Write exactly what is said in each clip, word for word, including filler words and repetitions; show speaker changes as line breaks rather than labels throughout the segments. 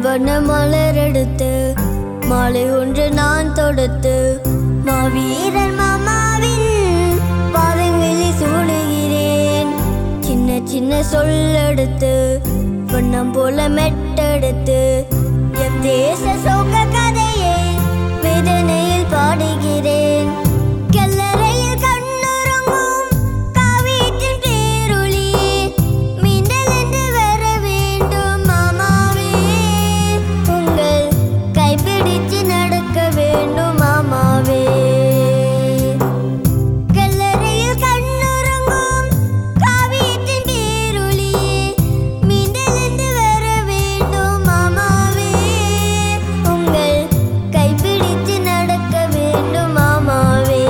வண்ண மலர் எடுத்து மாலை ஒன்று நான் தொடுத்து மாவீரர் மாமாவின் பாதங்களில் சூடுகிறேன். சின்ன சின்ன சொல்லெடுத்து வண்ணம் போல மெட்டெடுத்து எம் தேச சோக கதையை வேதனையில் பாடுகிறேன். கல்லறையில் கண்ணுறங்கும் காவீட்டின் பேரொளியே மீண்டல் என்று வர வேண்டும் மாமாவே. உங்கள் கைப்பிடிச்சு நடக்க வேண்டும் மாமாவே. கல்லறையில் கண்ணுறங்கும் காவீட்டின் பேரொளியே மீண்டல் என்று வர வேண்டும் மாமாவே. உங்கள் கைப்பிடிச்சு நடக்க வேண்டும் மாமாவே.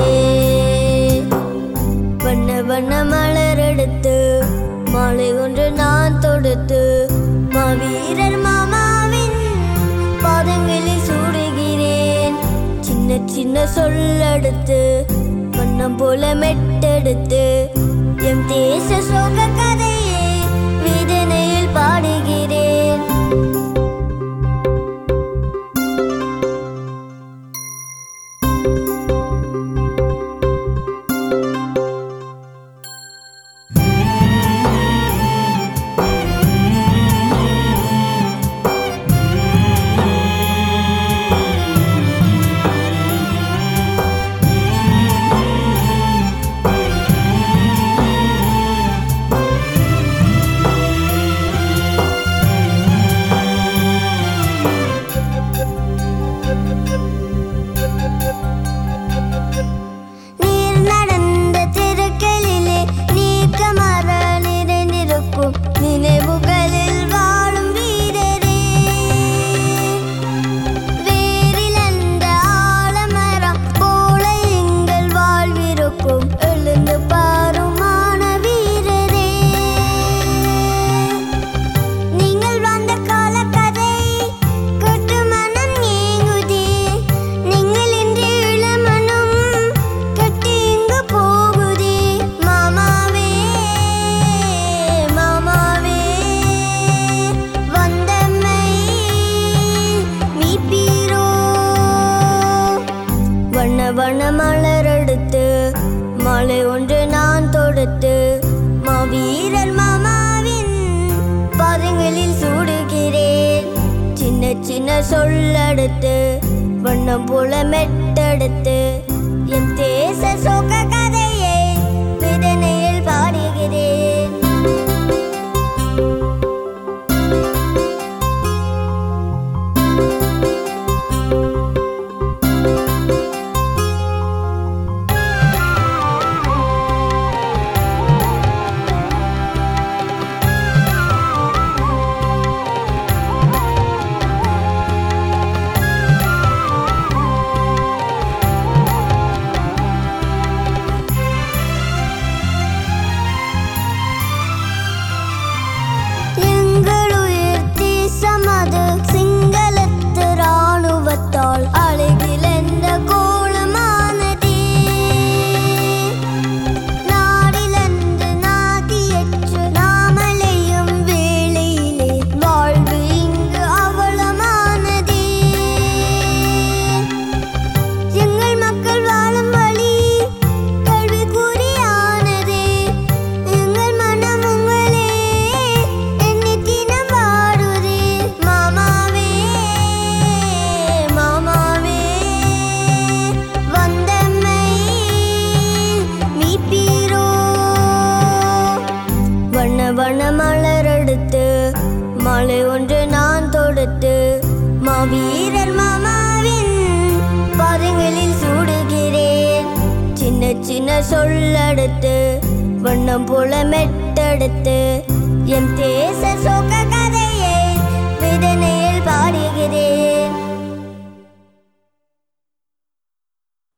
வண்ண வண்ண மலர் எடுத்து மாலை ஒன்று நான் தொடுத்து மாவீரர் மாமாவின் பாதங்களில் சூடுகிறேன். சின்ன சின்ன சொல்லெடுத்து வண்ணம் போல மெட்டெடுத்து எம் தேச சோக கதையை வேதனையில் பாடுகிறேன். நீர் நடந்த தெருக்களிலே நீக்கமர நிறைந்திருக்கும் நினைவுகளில் வாழும் வீரரே. வேரிழந்த ஆலமரம் போல எங்கள் வாழ்விருக்கும் எழுந்து பாருமான வீரரே. நீங்கள் வந்த கால கதை கேட்டு மனம் ஏங்குதே. நீங்கள் இன்று இளமனம் கட்டி இங்கு போகுதே மாமாவே. மாமாவே வந்தம்மை மீட்பீரோ. வண்ண வண்ண மலர் எடுத்து மாலை ஒன்று நான் தொடுத்து மாவீரர் மாமாவின் பாதங்களில் சூடுகிறேன். சின்ன சின்ன சொல்லெடுத்து வண்ணம் போல மெட்டெடுத்து எம் தேச சோக கதையை வேதனையில் பாடுகிறேன். எங்கள் உயிர் தேசம் அது சிங்களத்து இராணுவத்தால் அழகிழந்த கோலமானதே. நாடிலந்து நாதியற்று நாமலையும் வேளையிலே வாழ்வு இங்கு அவலமானதே. எங்கள் மக்கள் வாழும் வழி கல்விக்குறியானதே. எங்கள் மனம் உங்களே எண்ணி தினம் வாடுதே மாமாவே. மாமாவே வந்தம்மை மீட்பீரோ. வண்ண வண்ண மலர் எடுத்து மாலை ஒன்று நான் தொடுத்து மாவீரர் மாமாவின் பாதங்களில் சூடுகிறேன். சின்ன சின்ன சொல்லெடுத்து வண்ணம் போல மெட்டெடுத்து எம் தேச